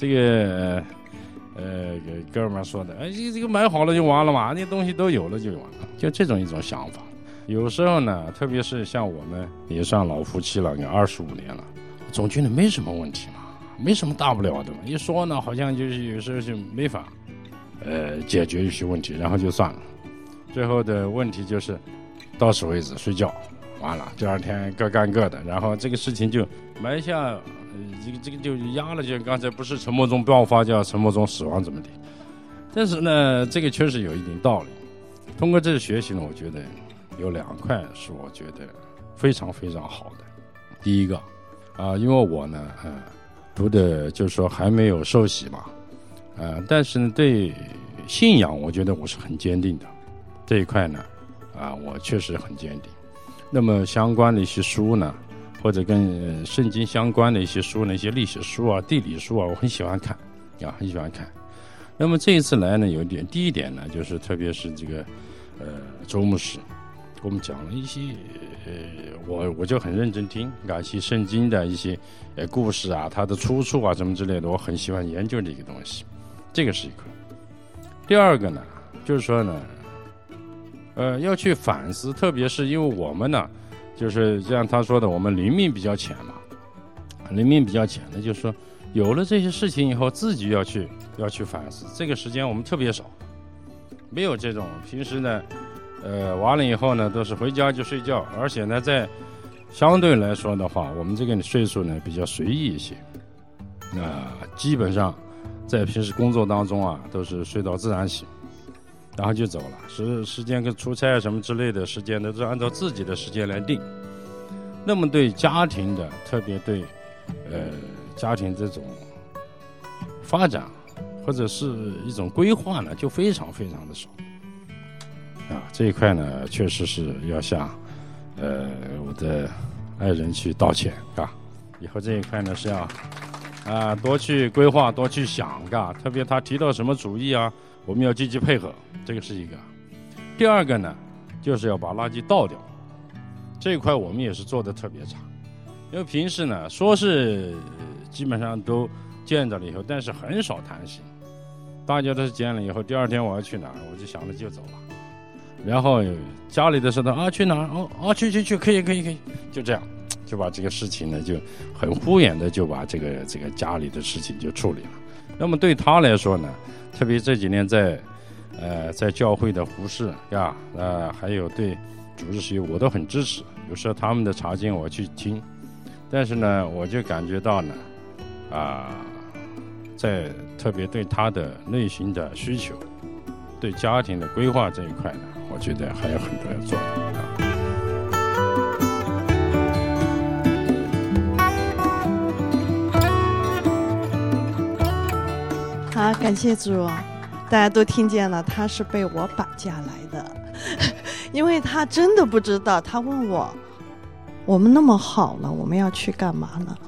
哥们说的，这个买好了就完了嘛，那东西都有了就完了，就这种一种想法。有时候呢，特别是像我们也算老夫妻了，25年了，总觉得没什么问题嘛，没什么大不了的嘛。一说呢，好像就是有时候就没法解决一些问题，然后就算了。最后的问题就是到此为止，睡觉，完了，第二天各干各的，然后这个事情就埋下，这个就压了，就刚才不是沉默中爆发，叫沉默中死亡怎么的。但是呢，这个确实有一定道理。通过这次学习呢，我觉得有2块是我觉得非常非常好的。第一个因为我呢读的就是说还没有受洗嘛，但是呢对信仰我觉得我是很坚定的，这一块呢我确实很坚定。那么相关的一些书呢，或者跟圣经相关的一些书呢，一些历史书啊、地理书啊，我很喜欢看很喜欢看。那么这一次来呢，第一点呢，就是特别是这个周牧师给我们讲了一些我就很认真听一些圣经的一些故事啊，它的出处啊什么之类的，我很喜欢研究这个东西，这个是一个。第二个呢，就是说呢要去反思，特别是因为我们呢，就是像他说的，我们灵命比较浅嘛，呢，就是说有了这些事情以后，自己要去反思，这个时间我们特别少，没有这种平时呢完了以后呢，都是回家就睡觉，而且呢，在相对来说的话，我们这个岁数呢比较随意一些，基本上在平时工作当中都是睡到自然醒，然后就走了，时间跟出差什么之类的时间呢，都是按照自己的时间来定。那么对家庭的，特别对家庭这种发展或者是一种规划呢，就非常非常的少。这一块呢，确实是要向我的爱人去道歉，以后这一块呢是要多去规划，多去想，特别他提到什么主意我们要积极配合，这个是一个。第二个呢，就是要把垃圾倒掉，这一块我们也是做的特别差，因为平时呢说是基本上都见着了以后，但是很少谈心，大家都是见了以后，第二天我要去哪儿，我就想着就走了。然后家里的事呢去哪儿去可以，就这样就把这个事情呢就很敷衍的就把这个家里的事情就处理了。那么对他来说呢，特别这几年在在教会的服侍呀，还有对主日学我都很支持。有时候他们的查经我去听，但是呢，我就感觉到呢，在特别对他的内心的需求，对家庭的规划这一块呢，我觉得还有很多要做的。好，感谢主，大家都听见了，他是被我绑架来的，因为他真的不知道。他问我们那么好了，我们要去干嘛呢？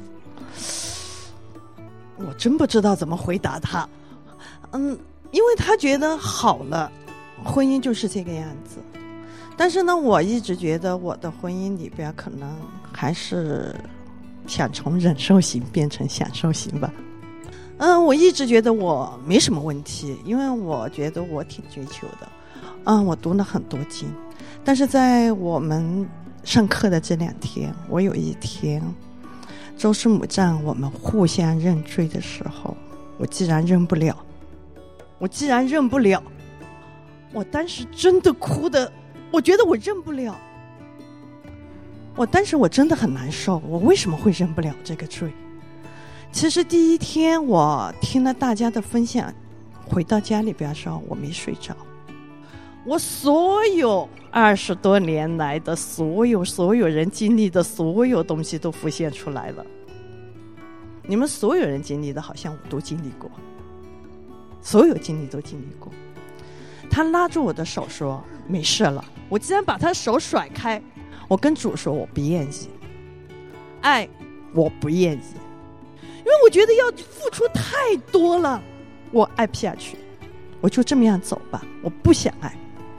我真不知道怎么回答他。因为他觉得好了，婚姻就是这个样子。但是呢，我一直觉得我的婚姻里边可能还是想从忍受型变成享受型吧。我一直觉得我没什么问题，因为我觉得我挺追求的。我读了很多经，但是在我们上课的这2天，我有一天周师母站我们互相认罪的时候，我既然认不了，我当时真的哭的，我觉得我认不了。当时我真的很难受，我为什么会认不了这个罪？其实第一天我听了大家的分享，回到家里边的时候我没睡着，我所有20多年来的所有人经历的所有东西都浮现出来了。你们所有人经历的好像我都经历过，所有经历都经历过。他拉住我的手说没事了，我既然把他手甩开，我跟主说我不愿意爱，我不愿意，因为我觉得要付出太多了，我爱不下去，我就这么样走吧，我不想爱。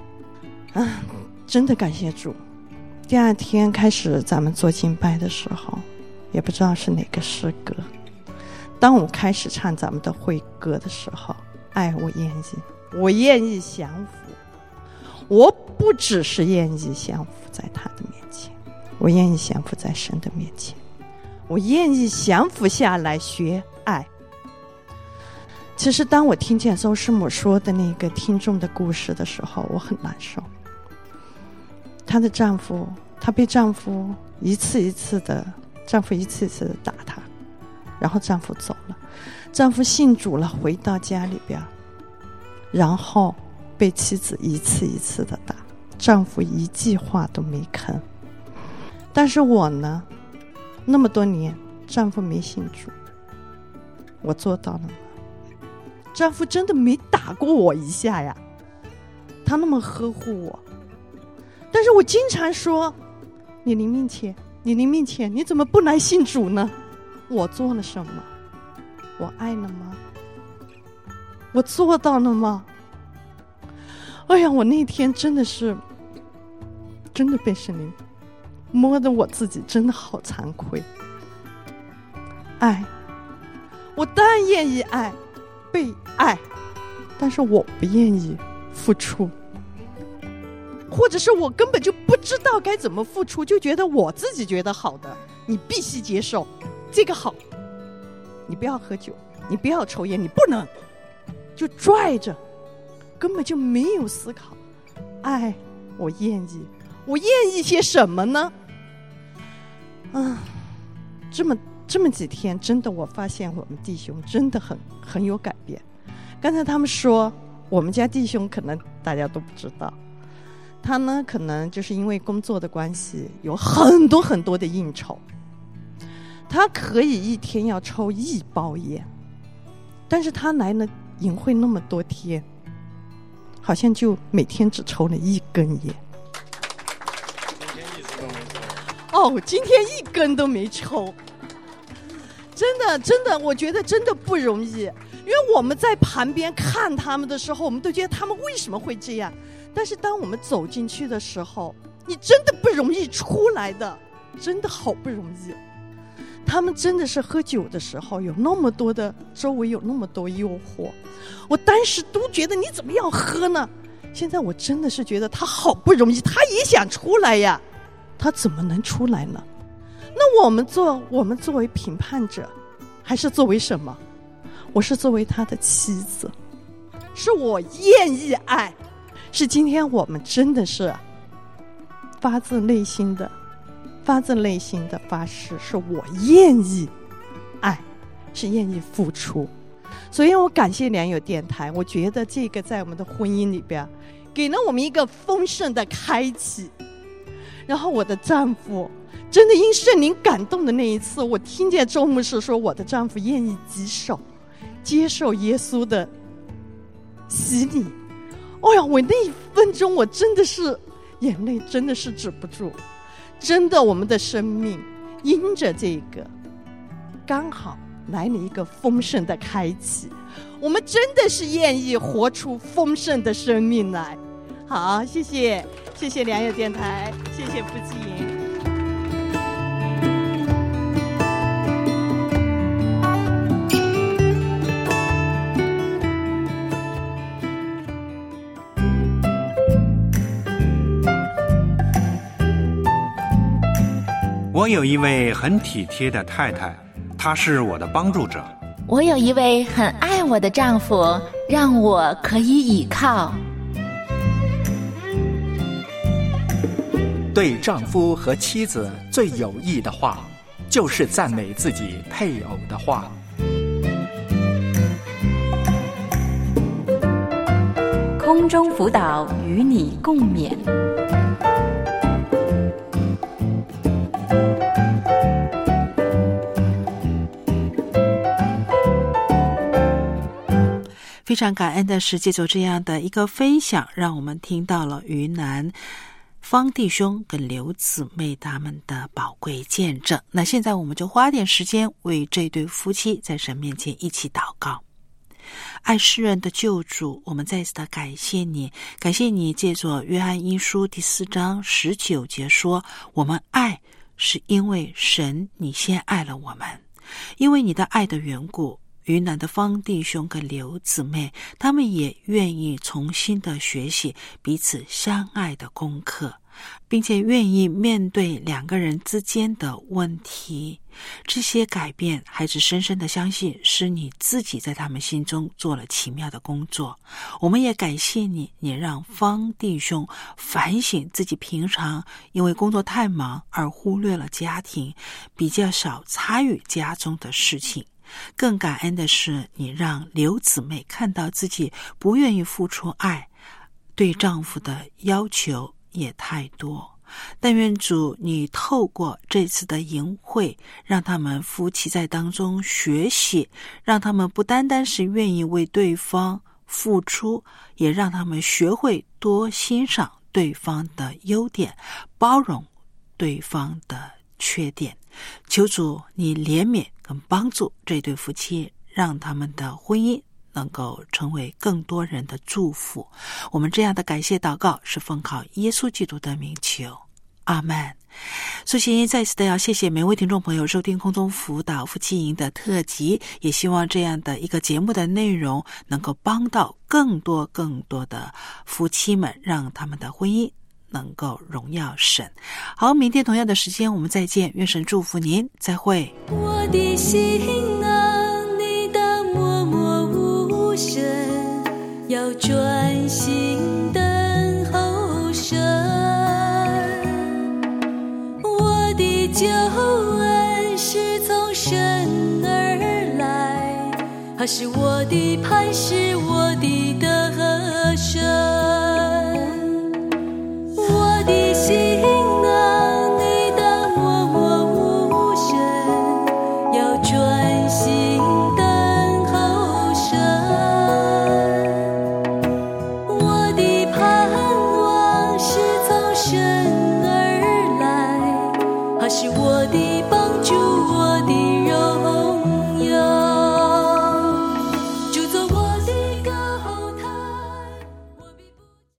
真的感谢主。第2天开始咱们做敬拜的时候，也不知道是哪个诗歌，当我开始唱咱们的会歌的时候，爱我愿意，我愿意降服，我不只是愿意降服在他的面前，我愿意降服在神的面前，我愿意降服下来学爱。其实当我听见周师母说的那个听众的故事的时候，我很难受。她被丈夫一次一次的打她，然后丈夫走了，丈夫信主了，回到家里边，然后被妻子一次一次的打，丈夫一句话都没吭。但是我呢，那么多年丈夫没信主，我做到了吗？丈夫真的没打过我一下呀，他那么呵护我，但是我经常说你临命前你怎么不来信主呢？我做了什么？我爱了吗？我做到了吗？哎呀，我那天真的被圣灵摸得我自己真的好惭愧。爱，我当然愿意爱，被爱，但是我不愿意付出，或者是我根本就不知道该怎么付出，就觉得我自己觉得好的你必须接受，这个好，你不要喝酒，你不要抽烟，你不能，就拽着，根本就没有思考。爱，我愿意些什么呢？这么几天，真的我发现我们弟兄真的很有改变。刚才他们说我们家弟兄可能大家都不知道，他呢可能就是因为工作的关系有很多很多的应酬，他可以一天要抽1包烟，但是他来了营会那么多天，好像就每天只抽了1根烟。今天1根都没抽。真的，我觉得真的不容易，因为我们在旁边看他们的时候，我们都觉得他们为什么会这样，但是当我们走进去的时候，你真的不容易出来的，真的好不容易。他们真的是喝酒的时候有那么多的，周围有那么多诱惑，我当时都觉得你怎么要喝呢？现在我真的是觉得他好不容易，他也想出来呀，他怎么能出来呢？那我们作为评判者，还是作为什么？我是作为他的妻子， 是我愿意爱，是今天我们真的是发自内心的发誓，是我愿意爱，是愿意付出。所以我感谢良友电台，我觉得这个在我们的婚姻里边给了我们一个丰盛的开启。然后我的丈夫真的因圣灵感动的那一次，我听见周牧师说我的丈夫愿意接受耶稣的洗礼。哦呀，我那一分钟我真的是眼泪真的是止不住。真的，我们的生命因着这个刚好来了一个丰盛的开启，我们真的是愿意活出丰盛的生命来。好，谢谢良友电台，谢谢夫妻营。 我有一位很体贴的太太，她是我的帮助者。 我有一位很爱我的丈夫，让我可以倚靠。 对丈夫和妻子最有益的话，就是赞美自己配偶的话。 空中辅导与你共勉。 非常感恩的是，借着这样的一个分享，让我们听到了云南方弟兄跟刘姊妹他们的宝贵见证。那现在我们就花点时间为这对夫妻在神面前一起祷告。爱世人的救主，我们再次的感谢你，感谢你借着约翰一书第4章19节说，我们爱是因为神你先爱了我们。因为你的爱的缘故，云南的方弟兄跟刘姊妹他们也愿意重新的学习彼此相爱的功课，并且愿意面对两个人之间的问题。这些改变，孩子深深的相信是你自己在他们心中做了奇妙的工作。我们也感谢你，你让方弟兄反省自己平常因为工作太忙而忽略了家庭，比较少参与家中的事情。更感恩的是，你让刘姊妹看到自己不愿意付出爱，对丈夫的要求也太多。但愿主你透过这次的营会，让他们夫妻在当中学习，让他们不单单是愿意为对方付出，也让他们学会多欣赏对方的优点，包容对方的缺点。求主你怜悯跟帮助这对夫妻，让他们的婚姻能够成为更多人的祝福。我们这样的感谢祷告是奉靠耶稣基督的名求，阿们。苏欣再次的要谢谢每位听众朋友收听空中辅导夫妻营的特辑，也希望这样的一个节目的内容能够帮到更多的夫妻们，让他们的婚姻能够荣耀神。好，明天同样的时间我们再见，愿神祝福您，再会。 我的心啊，你当默默无声，要专心等候神。我的救恩是从神而来，他是我的磐石，我的得胜。我的心啊，你当默默无声，要专心等候神。我的盼望是从神而来，他是我的帮助，我的